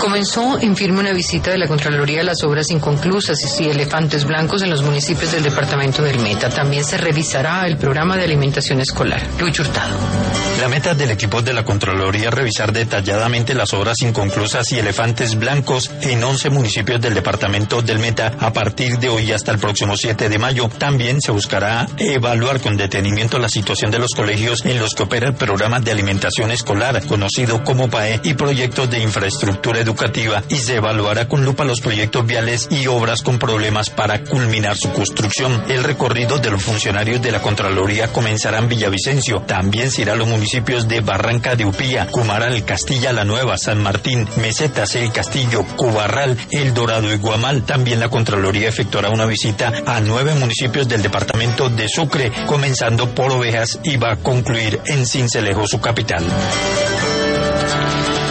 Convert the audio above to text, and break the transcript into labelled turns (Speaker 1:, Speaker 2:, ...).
Speaker 1: Comenzó en firme una visita de la Contraloría a las obras inconclusas y elefantes blancos en los municipios del departamento del Meta. También se revisará el programa de alimentación escolar. Luis Hurtado.
Speaker 2: La meta del equipo de la Contraloría es revisar detalladamente las obras inconclusas y elefantes blancos en 11 municipios del departamento del Meta a partir de hoy hasta el próximo 7 de mayo. También se buscará evaluar con detenimiento la situación de los colegios en los que opera el programa de alimentación escolar, conocido como PAE, y proyectos de infraestructura educativa, y se evaluará con lupa los proyectos viales y obras con problemas para culminar su construcción. El recorrido de los funcionarios de la Contraloría comenzará en Villavicencio. También se irá a los municipios de Barranca de Upía, Cumaral, Castilla la Nueva, San Martín, Mesetas, El Castillo, Cubarral, El Dorado y Guamal. También la Contraloría efectuará una visita a 9 municipios del departamento de Sucre, comenzando por Ovejas, y va a concluir en Sincelejo, su capital.